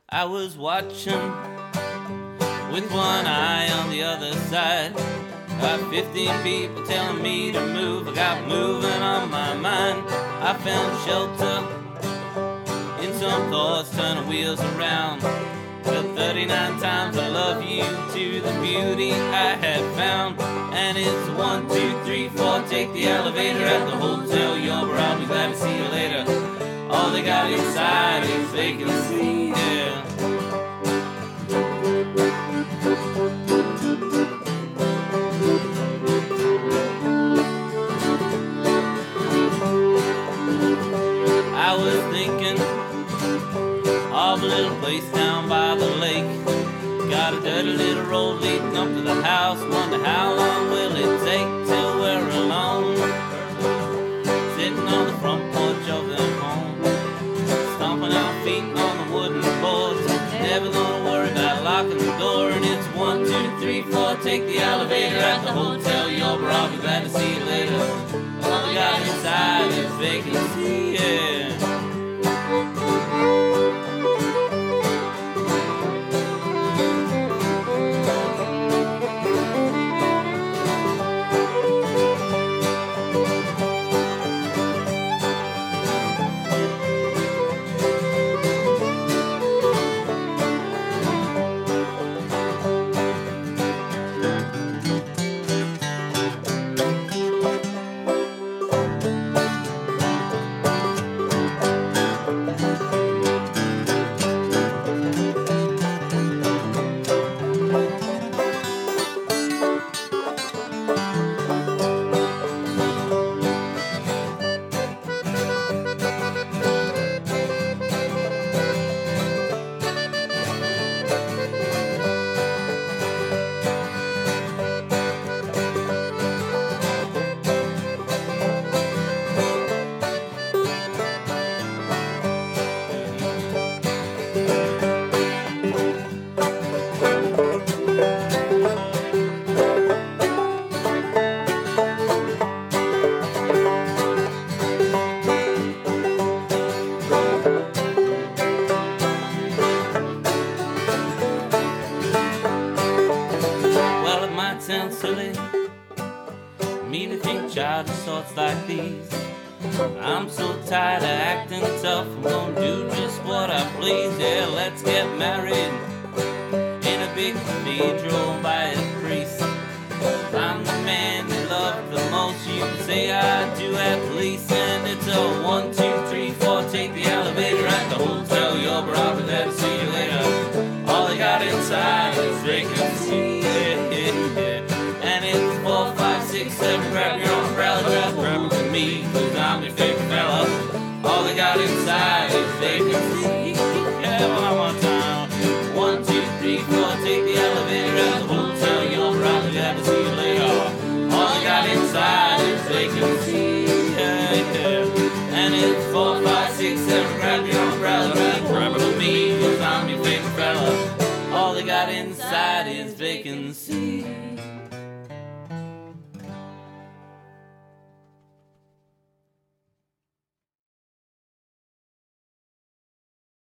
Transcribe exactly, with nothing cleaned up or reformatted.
I was watching with one eye on the other side. Got fifteen people telling me to move. I got moving on my mind. I found shelter in some thoughts, turning wheels around. But thirty-nine times I love you to the beauty I had found. And it's one, two, three, four. Take the elevator at the hotel. You're where I'll be glad to see you later. All they got inside is vacancy, yeah. I was thinking of a little place down by the lake. Got a dirty little road leading up to the house. Wonder how long will it take till we're alone, sitting on the front porch of their home, stomping our feet on the wooden boards. Never gonna worry about locking the door. And it's one, two, three, four. Take the elevator at the hotel. You're I'll be glad to see you later. All we got inside is vacancy, yeah. Sounds silly, me to think childish thoughts like these. I'm so tired of acting tough, I'm gonna do just what I please. Yeah, let's get married in a big cathedral by a priest. I'm the man you love the most, you can say I do at least. And it's a one, two, three, four. Take the elevator at the hotel. You're I'll be glad to see you later. All you got inside is vacancy, yeah, yeah, yeah. And it's four, five, six, seven. Grab your umbrella, just grab it with me, cause I'm your favorite fella. All they got inside is vacancy. Yeah, one more time. One, two, three, four. Take the elevator at the hotel. You're probably glad to see you later. All they got inside is vacancy. Yeah, yeah. And it's four, five, six, seven. Grab your umbrella, just grab it with me, cause I'm your favorite fella. All they got inside is vacancy.